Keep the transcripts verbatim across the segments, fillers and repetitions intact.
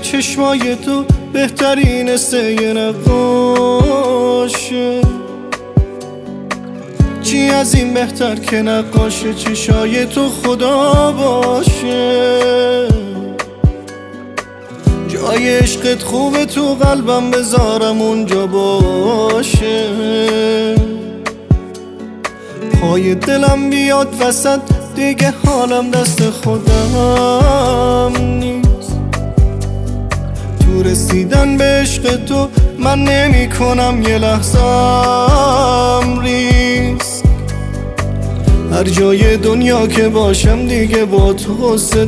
چشمای تو بهترین سه نقاشه. چی از این بهتر که نقاش چشای تو خدا باشه. جای عشقت خوبه تو قلبم بذارم اونجا باشه. پای دلم بیاد وسط دیگه حالم دست خودم نیست. تو رسیدن به عشق تو من نمی کنم یه لحظم ریسک. هر جای دنیا که باشم دیگه با تو غصه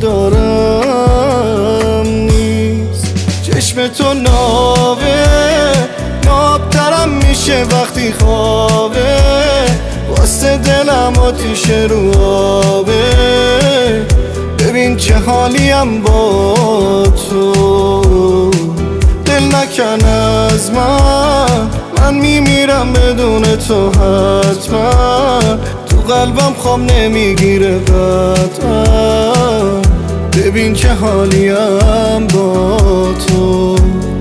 دارم نیست. چشم تو ناوه نابترم میشه وقتی خوابه. واسه دلم آتیش رو آبه. ببین چه حالیم با تو. دل نکن از من من میمیرم بدون تو حتما. تو قلبم خواب نمیگیره قطعا. ببین چه حالیم با تو.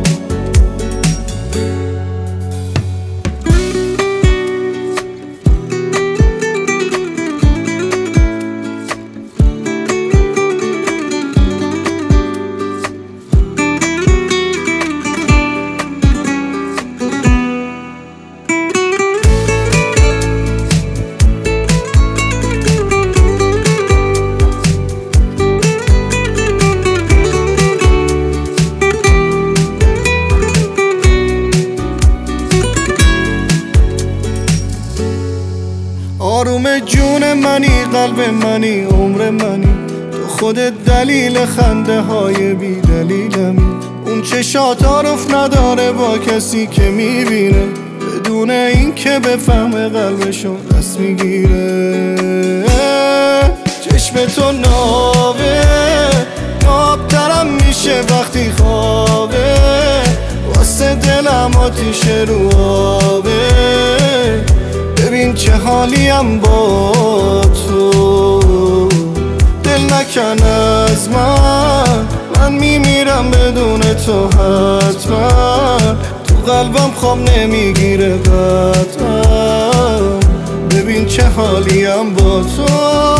آروم جون منی قلب منی عمر منی. تو خودت دلیل خنده های بی دلیلمی. اون چشات تعارف نداره با کسی که میبینه. بدون این که بفهمه قلبشو دست میگیره. چشم تو ناوه نابترم میشه وقتی خوابه. واسه دلم آتیش رو آبه. ببین چه حالیم با تو. دل نکن از من من میمیرم بدون تو حتما. تو قلبم خواب نمیگیره قطعا. ببین چه حالیم با تو.